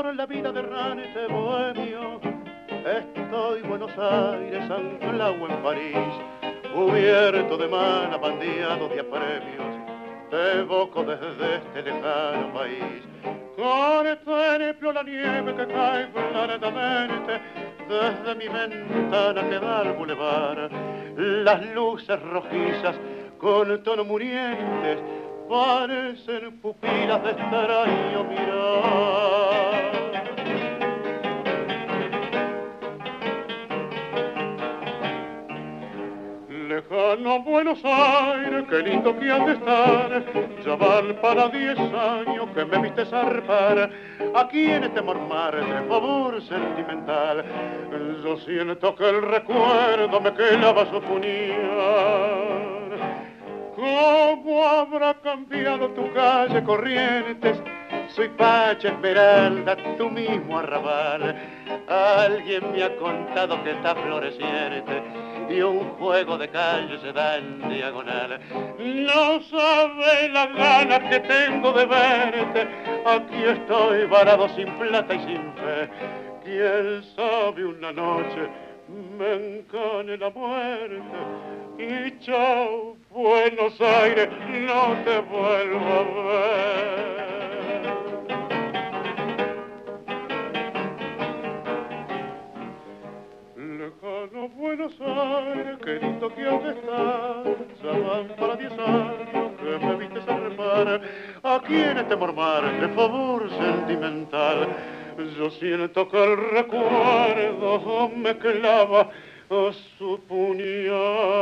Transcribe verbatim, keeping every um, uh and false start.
por la vida de errante bohemio. Estoy Buenos Aires, anclado en París, cubierto de mana, bandeado de apremios. Te evoco desde este lejano país. Contemplo la nieve que cae planetamente desde mi ventana que da al bulevar. Las luces rojizas con tono murientes parecen pupilas de extraño mirar. Lejano Buenos Aires, qué lindo que han de estar. Ya van para diez años que me viste zarpar aquí en este Montmartre, favor sentimental. Yo siento que el recuerdo me clava su puñal. ¿Cómo habrá cambiado tu calle Corrientes? Soy Pacha Esmeralda, tu mismo arrabal. Alguien me ha contado que está floreciente y un juego de calle se da en diagonal. No sabe la gana que tengo de verte. Aquí estoy varado sin plata y sin fe. Quién sabe una noche me encane la muerte y chao Buenos Aires, no te vuelvo a ver. Lejano Buenos Aires, qué lindo que has de estar. Ya van para diez años que me viste zarpar aquí en este Montmartre, favor sentimental. Yo siento que el recuerdo me clava a su puñal.